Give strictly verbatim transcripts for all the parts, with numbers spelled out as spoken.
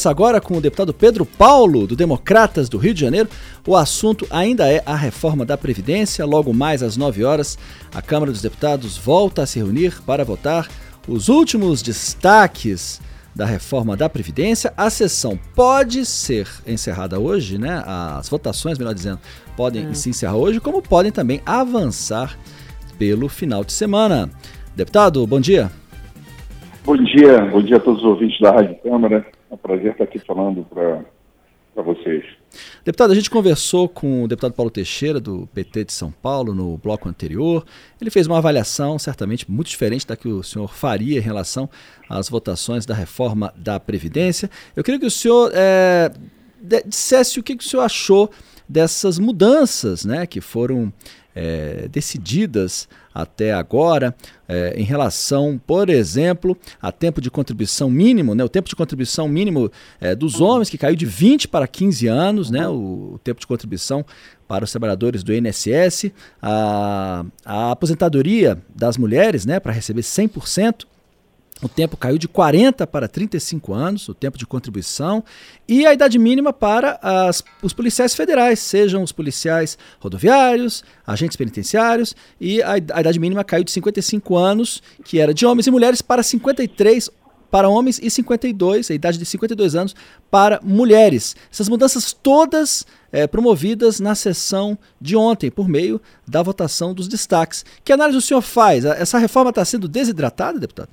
Agora com o deputado Pedro Paulo, do Democratas do Rio de Janeiro. O assunto ainda é a reforma da Previdência. Logo mais às nove horas, a Câmara dos Deputados volta a se reunir para votar os últimos destaques da reforma da Previdência. A sessão pode ser encerrada hoje, né? As votações, melhor dizendo, podem é. se encerrar hoje, como podem também avançar pelo final de semana. Deputado, bom dia. Bom dia, bom dia a todos os ouvintes da Rádio Câmara. É um prazer estar aqui falando para vocês. Deputado, a gente conversou com o deputado Paulo Teixeira, do P T de São Paulo, no bloco anterior. Ele fez uma avaliação, certamente, muito diferente da que o senhor faria em relação às votações da reforma da Previdência. Eu queria que o senhor é, dissesse o que, que o senhor achou dessas mudanças, né, que foram é, decididas até agora, é, em relação, por exemplo, a tempo de contribuição mínimo, né, o tempo de contribuição mínimo é, dos homens, que caiu de vinte para quinze anos, né, o, o tempo de contribuição para os trabalhadores do I N S S, a, a aposentadoria das mulheres, né, para receber cem por cento, o tempo caiu de quarenta para trinta e cinco anos, o tempo de contribuição, e a idade mínima para as, os policiais federais, sejam os policiais rodoviários, agentes penitenciários, e a, a idade mínima caiu de cinquenta e cinco anos, que era de homens e mulheres, para cinquenta e três para homens e cinquenta e dois, a idade de cinquenta e dois anos para mulheres. Essas mudanças todas é, promovidas na sessão de ontem, por meio da votação dos destaques. Que análise o senhor faz? Essa reforma está sendo desidratada, deputado?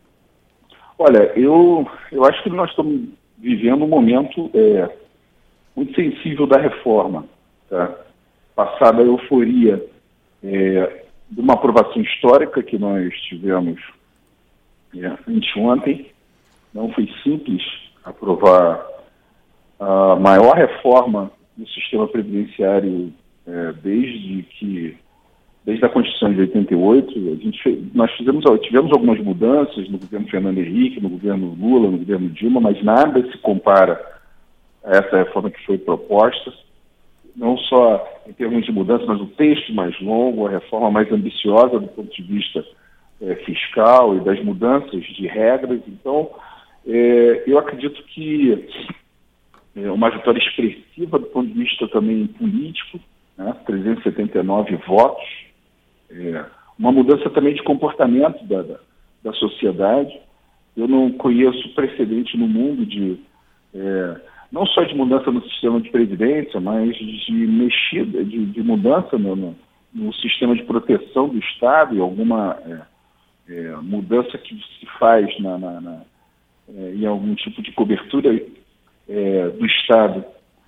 Olha, eu, eu acho que nós estamos vivendo um momento é, muito sensível da reforma. Tá? Passada a euforia é, de uma aprovação histórica que nós tivemos é, anteontem, não foi simples aprovar a maior reforma do sistema previdenciário é, desde que Desde a Constituição de oitenta e oito, a gente fez, nós fizemos, tivemos algumas mudanças no governo Fernando Henrique, no governo Lula, no governo Dilma, mas nada se compara a essa reforma que foi proposta, não só em termos de mudança, mas o texto mais longo, a reforma mais ambiciosa do ponto de vista é, fiscal e das mudanças de regras. Então, é, eu acredito que é uma vitória expressiva do ponto de vista também político, né, trezentos e setenta e nove votos, É, uma mudança também de comportamento da, da, da sociedade. Eu não conheço precedente no mundo de, é, não só de mudança no sistema de previdência, mas de mexida, de, de mudança no, no, no sistema de proteção do Estado e alguma é, é, mudança que se faz na, na, na, é, em algum tipo de cobertura é, do Estado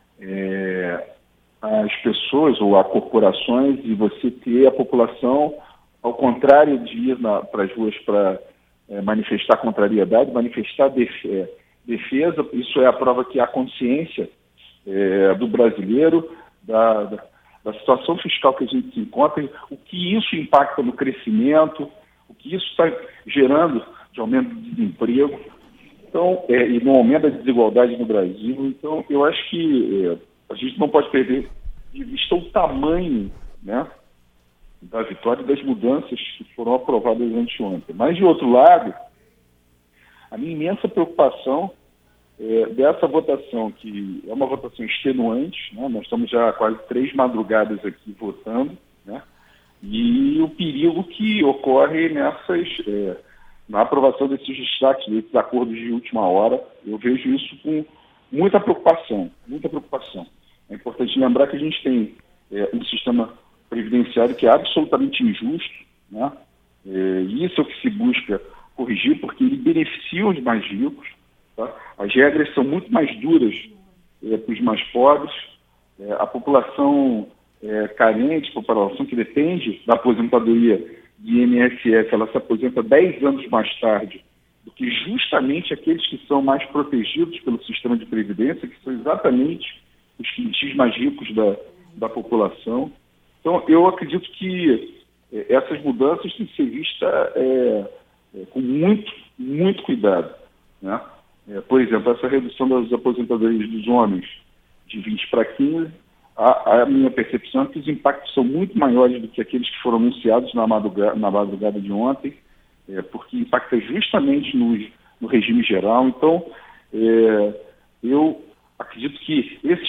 é, as pessoas ou a corporações, e você ter a população, ao contrário de ir para as ruas para é, manifestar contrariedade, manifestar def, é, defesa. Isso é a prova que há consciência é, do brasileiro, da, da, da situação fiscal que a gente se encontra, o que isso impacta no crescimento, o que isso está gerando de aumento de desemprego, então, é, e no aumento da desigualdade no Brasil. Então, eu acho que é, a gente não pode perder de vista o tamanho, né, da vitória e das mudanças que foram aprovadas anteontem. Mas, de outro lado, a minha imensa preocupação é, dessa votação, que é uma votação extenuante, né, nós estamos já há quase três madrugadas aqui votando, né, e o perigo que ocorre nessas, é, na aprovação desses destaques, desses acordos de última hora. Eu vejo isso com muita preocupação, muita preocupação. É importante lembrar que a gente tem é, um sistema previdenciário que é absolutamente injusto, né? É, e isso é o que se busca corrigir, porque ele beneficia os mais ricos, tá? As regras são muito mais duras é, para os mais pobres, é, a população é, carente, a população que depende da aposentadoria de I N S S, ela se aposenta dez anos mais tarde do que justamente aqueles que são mais protegidos pelo sistema de previdência, que são exatamente os quintis mais ricos da, da população. Então, eu acredito que é, essas mudanças têm que ser vistas é, é, com muito, muito cuidado, né? É, por exemplo, essa redução das aposentadorias dos homens de vinte para quinze, a, a minha percepção é que os impactos são muito maiores do que aqueles que foram anunciados na madrugada, na madrugada de ontem, é, porque impacta justamente no, no regime geral. Então, é,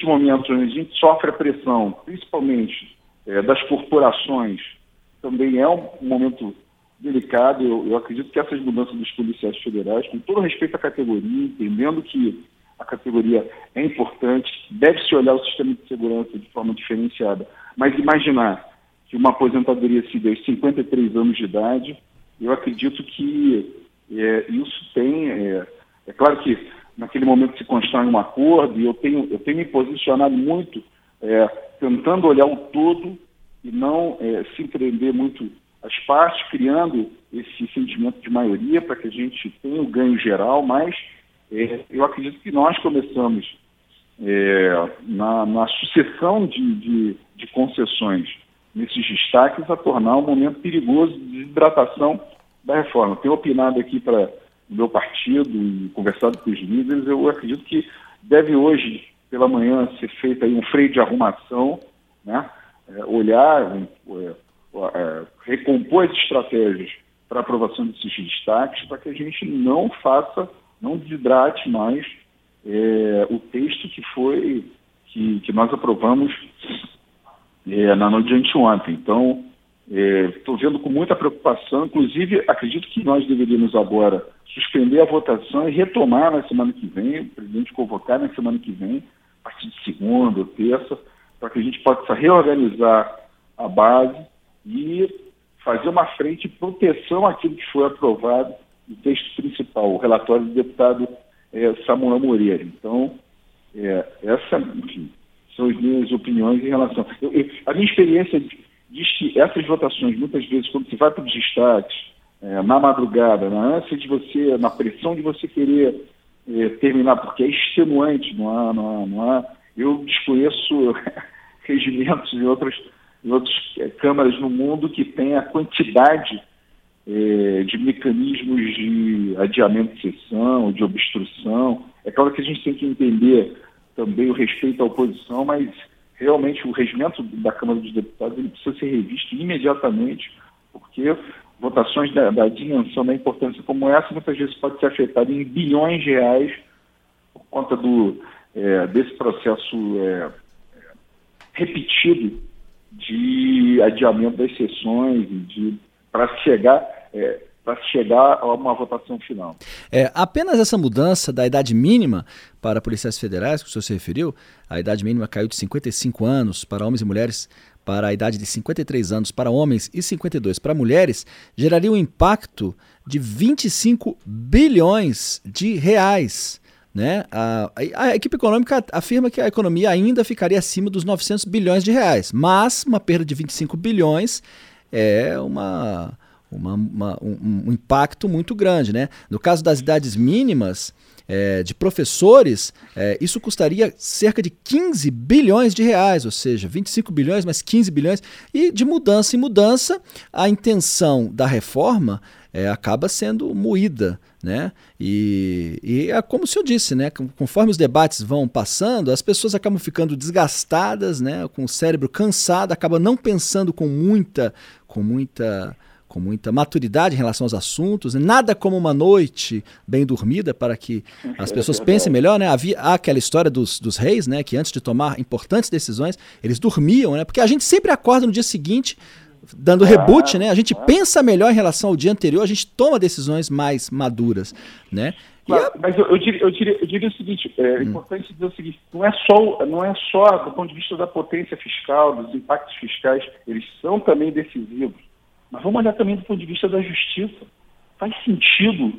momentos onde a gente sofre a pressão, principalmente é, das corporações, também é um, um momento delicado. Eu, eu acredito que essas mudanças dos policiais federais, com todo respeito à categoria, entendendo que a categoria é importante, deve-se olhar o sistema de segurança de forma diferenciada, mas imaginar que uma aposentadoria se dê aos cinquenta e três anos de idade, eu acredito que é, isso tem... É, é claro que naquele momento se constrói um acordo, e eu tenho, eu tenho me posicionado muito é, tentando olhar o todo e não é, se empreender muito as partes, criando esse sentimento de maioria para que a gente tenha o ganho geral, mas é, eu acredito que nós começamos é, na, na sucessão de, de, de concessões nesses destaques a tornar um momento perigoso de desidratação da reforma. Tenho opinado aqui para o meu partido e conversado com os líderes, eu acredito que deve hoje, pela manhã, ser feito aí um freio de arrumação, né? É, olhar, é, é, recompor as estratégias para aprovação desses destaques, para que a gente não faça, não desidrate mais é, o texto que foi, que, que nós aprovamos é, na noite de anteontem. Então, estou é, vendo com muita preocupação, inclusive acredito que nós deveríamos agora suspender a votação e retomar na semana que vem, o presidente convocar na semana que vem, a partir de segunda ou terça, para que a gente possa reorganizar a base e fazer uma frente de proteção àquilo que foi aprovado no texto principal, o relatório do deputado é, Samuel Moreira. Então, é, essa, enfim, são as minhas opiniões em relação... Eu, eu, a minha experiência diz que essas votações, muitas vezes, quando se vai para os destaques, é, na madrugada, na ânsia de você, na pressão de você querer é, terminar, porque é extenuante, não há, não há, não há. Eu desconheço regimentos em outras, em outras é, câmaras no mundo que tem a quantidade é, de mecanismos de adiamento de sessão, de obstrução. É claro que a gente tem que entender também o respeito à oposição, mas realmente o regimento da Câmara dos Deputados ele precisa ser revisto imediatamente, porque votações da, da dimensão, da importância como essa, muitas vezes pode ser afetada em bilhões de reais por conta do, é, desse processo é, repetido de adiamento das sessões para chegar, é, para chegar a uma votação final. É, apenas essa mudança da idade mínima para policiais federais, que o senhor se referiu, a idade mínima caiu de cinquenta e cinco anos para homens e mulheres para a idade de cinquenta e três anos para homens e cinquenta e dois para mulheres, geraria um impacto de vinte e cinco bilhões de reais. Né? A, a, a equipe econômica afirma que a economia ainda ficaria acima dos novecentos bilhões de reais, mas uma perda de vinte e cinco bilhões é uma, uma, uma, um, um impacto muito grande. Né? No caso das idades mínimas, É, de professores, é, isso custaria cerca de quinze bilhões de reais, ou seja, vinte e cinco bilhões mais quinze bilhões, e de mudança em mudança, a intenção da reforma é, acaba sendo moída, né? E, e é como o senhor disse, né? Conforme os debates vão passando, as pessoas acabam ficando desgastadas, né? Com o cérebro cansado, acabam não pensando com muita, com muita com muita maturidade em relação aos assuntos, nada como uma noite bem dormida para que as pessoas pensem melhor, né? Havia há aquela história dos, dos reis, né? Que antes de tomar importantes decisões, eles dormiam, né? Porque a gente sempre acorda no dia seguinte, dando reboot, né? A gente pensa melhor em relação ao dia anterior, a gente toma decisões mais maduras, né? Claro, a... Mas eu, eu, diria, eu, diria, eu diria o seguinte, é hum. importante dizer o seguinte, não é, só, não é só do ponto de vista da potência fiscal, dos impactos fiscais, eles são também decisivos. Mas vamos olhar também do ponto de vista da justiça. Faz sentido,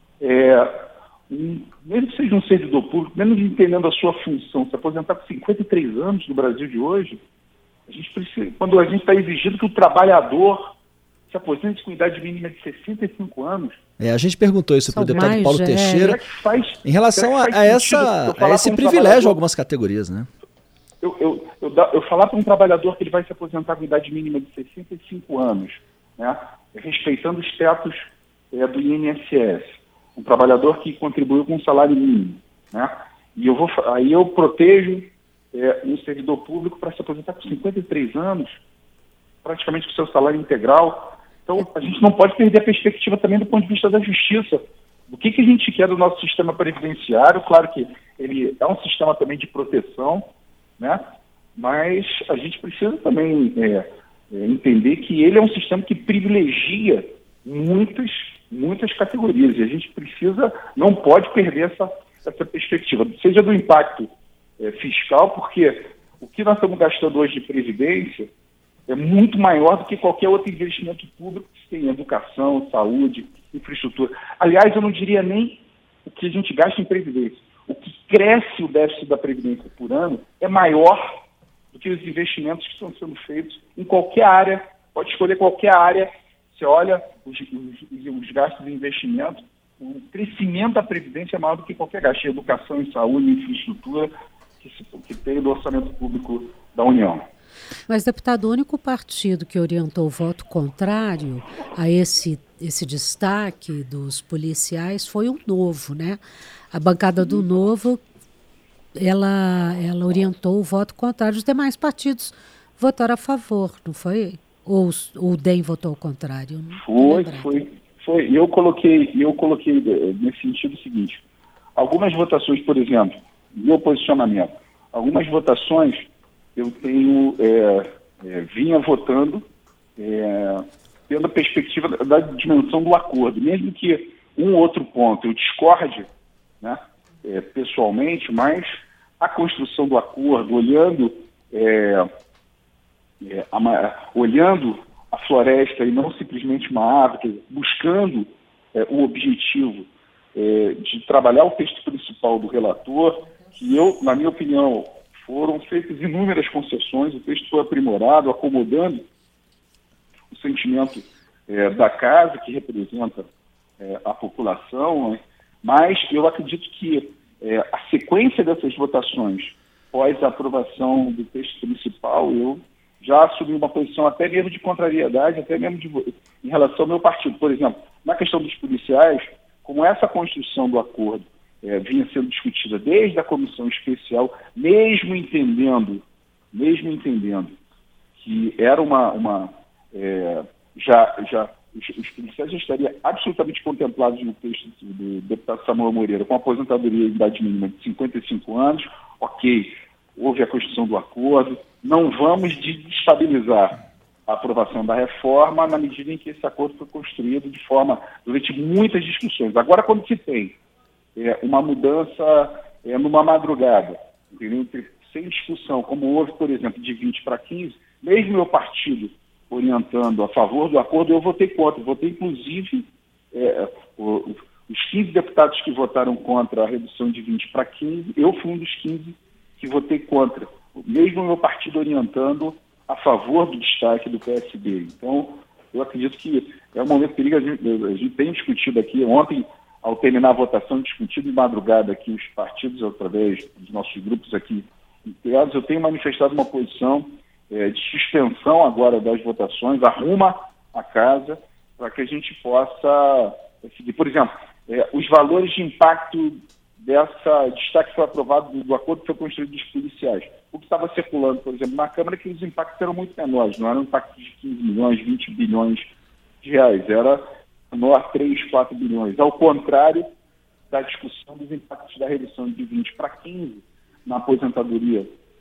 é, um, mesmo que seja um servidor público, menos entendendo a sua função, se aposentar com cinquenta e três anos no Brasil de hoje, a gente precisa, quando a gente está exigindo que o trabalhador se aposente com idade mínima de sessenta e cinco anos. É, a gente perguntou isso para o deputado mais, Paulo é. Teixeira, faz, em relação a, a, essa, a esse um privilégio a algumas categorias, né? Eu, eu, eu, eu falar para um trabalhador que ele vai se aposentar com idade mínima de sessenta e cinco anos, né, respeitando os tetos é, do I N S S, um trabalhador que contribuiu com um salário mínimo, né, e eu vou, aí eu protejo é, um servidor público para se aposentar com cinquenta e três anos, praticamente com seu salário integral. Então, a gente não pode perder a perspectiva também do ponto de vista da justiça. O que, que a gente quer do nosso sistema previdenciário? Claro que ele é um sistema também de proteção, né? Mas a gente precisa também é, é, entender que ele é um sistema que privilegia muitas, muitas categorias, e a gente precisa, não pode perder essa, essa perspectiva, seja do impacto é, fiscal, porque o que nós estamos gastando hoje de previdência é muito maior do que qualquer outro investimento público que tem em educação, saúde, infraestrutura. Aliás, eu não diria nem o que a gente gasta em previdência. O que cresce o déficit da previdência por ano é maior do que os investimentos que estão sendo feitos em qualquer área. Pode escolher qualquer área. Você olha os, os, os gastos de investimento, o crescimento da previdência é maior do que qualquer gasto em educação, em saúde, em infraestrutura que, se, que tem no orçamento público da União. Mas, deputado, o único partido que orientou o voto contrário a esse, esse destaque dos policiais foi o Novo, né? A bancada do Novo, ela, ela orientou o voto contrário. Os demais partidos votaram a favor, não foi? Ou, ou o D E M votou ao contrário? Foi, foi, foi. E eu coloquei, eu coloquei nesse sentido o seguinte: algumas votações, por exemplo, meu posicionamento, algumas votações eu tenho, é, é, vinha votando, é, tendo a perspectiva da, da dimensão do acordo, mesmo que um outro ponto eu discorde, né, é, pessoalmente, mas a construção do acordo, olhando, é, é, a, olhando a floresta e não simplesmente uma árvore, buscando é, o objetivo é, de trabalhar o texto principal do relator, que eu, na minha opinião, foram feitas inúmeras concessões, o texto foi aprimorado, acomodando o sentimento é, da casa, que representa é, a população, né? Mas eu acredito que é, a sequência dessas votações, pós a aprovação do texto principal, eu já assumi uma posição até mesmo de contrariedade, até mesmo de, em relação ao meu partido. Por exemplo, na questão dos policiais, como essa construção do acordo É, vinha sendo discutida desde a comissão especial, mesmo entendendo, mesmo entendendo que era uma, uma é, já, já os, os policiais já estariam absolutamente contemplados no texto do deputado Samuel Moreira com aposentadoria em idade mínima de cinquenta e cinco anos, ok, houve a construção do acordo, não vamos desestabilizar a aprovação da reforma na medida em que esse acordo foi construído de forma, durante muitas discussões. Agora, quando se tem É, uma mudança é, numa madrugada, entendeu? Sem discussão, como houve, por exemplo, de vinte para quinze, mesmo meu partido orientando a favor do acordo, eu votei contra. Votei, inclusive, é, o, os quinze deputados que votaram contra a redução de vinte para quinze, eu fui um dos quinze que votei contra, mesmo meu partido orientando a favor do destaque do P S D. Então, eu acredito que é um momento perigo, a gente, a gente tem discutido aqui, ontem, ao terminar a votação, discutido de madrugada aqui os partidos, através dos nossos grupos aqui integrados, eu tenho manifestado uma posição é, de suspensão agora das votações, arruma a casa, para que a gente possa seguir. Por exemplo, é, os valores de impacto dessa destaque que foi aprovado do, do acordo que foi construído dos policiais. O que estava circulando, por exemplo, na Câmara, é que os impactos eram muito menores, não eram impactos de quinze milhões, vinte bilhões de reais, era menor três, quatro bilhões, ao contrário da discussão dos impactos da redução de vinte para quinze na aposentadoria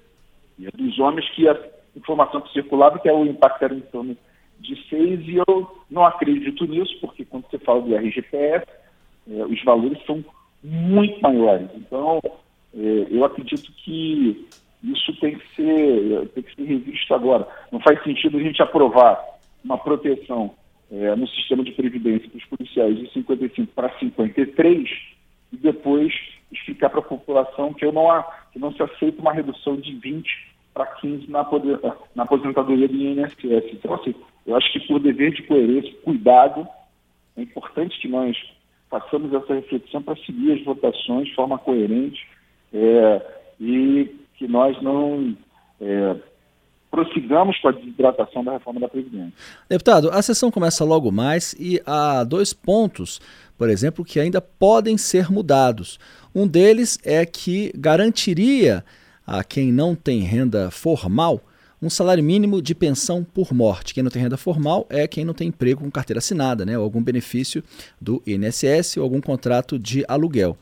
dos homens, que a informação que circulava que o impacto era em torno de seis, e eu não acredito nisso, porque quando você fala do R G P S, eh, os valores são muito maiores. Então, eh, eu acredito que isso tem que ser, tem que ser revisto agora. Não faz sentido a gente aprovar uma proteção É, no sistema de previdência para os policiais de cinquenta e cinco para cinquenta e três e depois explicar para a população que, eu não há, que não se aceita uma redução de vinte para quinze na, na aposentadoria do I N S S. Então, assim, eu acho que por dever de coerência, cuidado, é importante que nós façamos essa reflexão para seguir as votações de forma coerente é, e que nós não É, prossigamos com a desidratação da reforma da Previdência. Deputado, a sessão começa logo mais e há dois pontos, por exemplo, que ainda podem ser mudados. Um deles é que garantiria a quem não tem renda formal um salário mínimo de pensão por morte. Quem não tem renda formal é quem não tem emprego com carteira assinada, né, ou algum benefício do I N S S ou algum contrato de aluguel.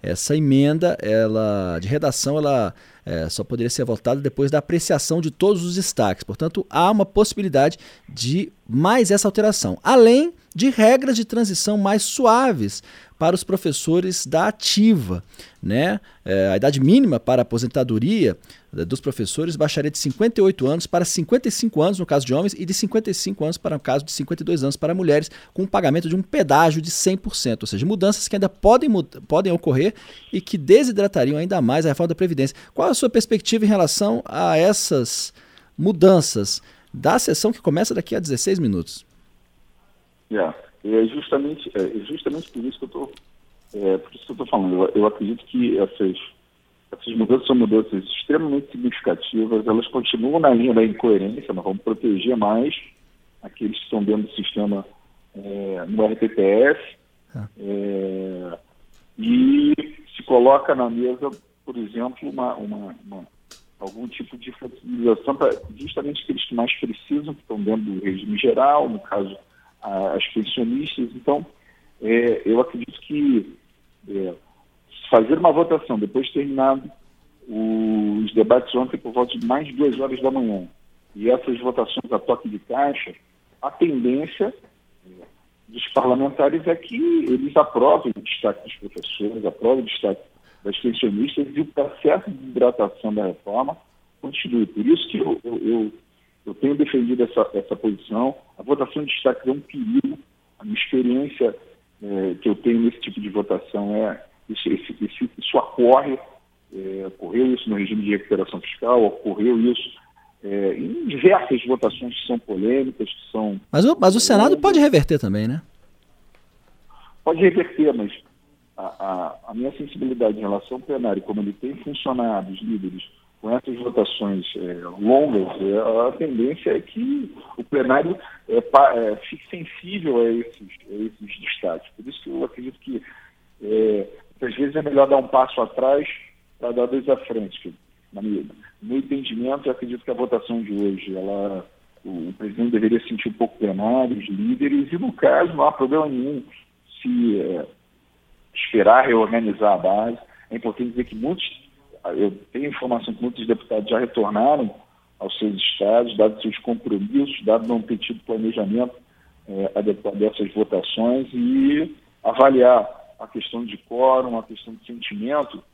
essa emenda ela, de redação ela é, só poderia ser votada depois da apreciação de todos os destaques. Portanto, há uma possibilidade de mais essa alteração, além de regras de transição mais suaves para os professores da ativa, né? É, a idade mínima para a aposentadoria dos professores baixaria de cinquenta e oito anos para cinquenta e cinco anos no caso de homens e de cinquenta e cinco anos para o caso de cinquenta e dois anos para mulheres, com um pagamento de um pedágio de cem por cento, ou seja, mudanças que ainda podem, podem ocorrer e que desidratariam ainda mais a reforma da Previdência. Qual a sua perspectiva em relação a essas mudanças da sessão que começa daqui a dezesseis minutos? Yeah. É justamente, é justamente por isso que eu estou é, por isso que eu estou falando. Eu, eu acredito que essas, essas mudanças são mudanças extremamente significativas, elas continuam na linha da incoerência, nós vamos proteger mais aqueles que estão dentro do sistema é, no R T P S, ah. é, e se coloca na mesa, por exemplo, uma, uma, uma, algum tipo de flexibilização para justamente aqueles que mais precisam, que estão dentro do regime geral, no caso as pensionistas. Então, é, eu acredito que é, fazer uma votação depois de terminado os debates ontem por volta de mais de duas horas da manhã e essas votações a toque de caixa, a tendência é, dos parlamentares é que eles aprovem o destaque dos professores, aprovem o destaque das pensionistas e o processo de hidratação da reforma continue. Por isso que eu, eu, eu Eu tenho defendido essa, essa posição. A votação de destaque é um perigo. A minha experiência é, que eu tenho nesse tipo de votação é isso, esse, esse, isso ocorre, é, ocorreu isso no regime de recuperação fiscal, ocorreu isso é, em diversas votações que são polêmicas, que são... Mas o, mas o Senado pode reverter também, né? Pode reverter, mas a, a, a minha sensibilidade em relação ao plenário, como ele tem funcionado, os líderes, com essas votações é, longas, é, a tendência é que o plenário é, pa, é, fique sensível a esses, a esses destaques. Por isso que eu acredito que, é, às vezes, é melhor dar um passo atrás para dar dois à frente. Que, na minha, no meu entendimento, eu acredito que a votação de hoje, ela, o, o presidente deveria sentir um pouco o plenário, os líderes, e, no caso, não há problema nenhum se é, esperar reorganizar a base. É importante dizer que muitos Eu tenho informação que muitos deputados já retornaram aos seus estados, dados seus compromissos, dado não ter tido planejamento é, adequado dessas votações, e avaliar a questão de quórum, a questão de sentimento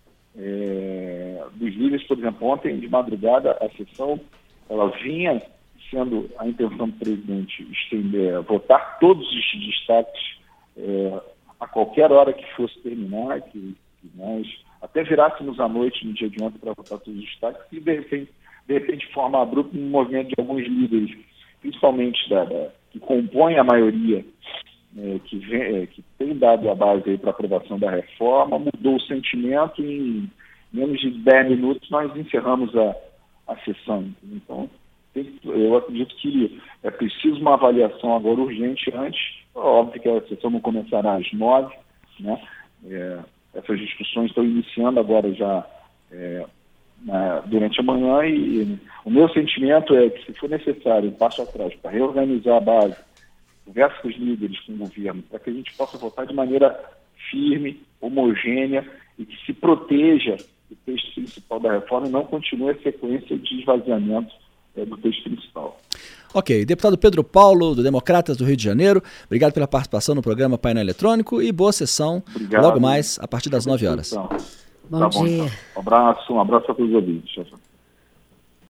é, dos líderes. Por exemplo, ontem de madrugada a sessão ela vinha sendo a intenção do presidente estender, votar todos os destaques é, a qualquer hora que fosse terminar, que, que nós até virássemos à noite no dia de ontem para votar todos os destaques, e de repente, de repente, de forma abrupta, um movimento de alguns líderes, principalmente da, da, que compõem a maioria, é, que, vem, é, que tem dado a base para a aprovação da reforma, mudou o sentimento e em menos de dez minutos nós encerramos a, a sessão. Então, tem, eu acredito que é preciso uma avaliação agora urgente antes. Óbvio que a sessão não começará às nove, né? É, essas discussões estão iniciando agora já é, na, durante a manhã, e, e o meu sentimento é que, se for necessário um passo atrás para reorganizar a base, conversa com os líderes, com o governo, para que a gente possa votar de maneira firme, homogênea, e que se proteja o texto principal da reforma e não continue a sequência de esvaziamento é, do texto principal. Ok, deputado Pedro Paulo, do Democratas do Rio de Janeiro, obrigado pela participação no programa Painel Eletrônico e boa sessão. Obrigado. Logo mais, a partir das nove horas. Bom, tá bom dia. Então. Um abraço, um abraço a todos os ouvintes.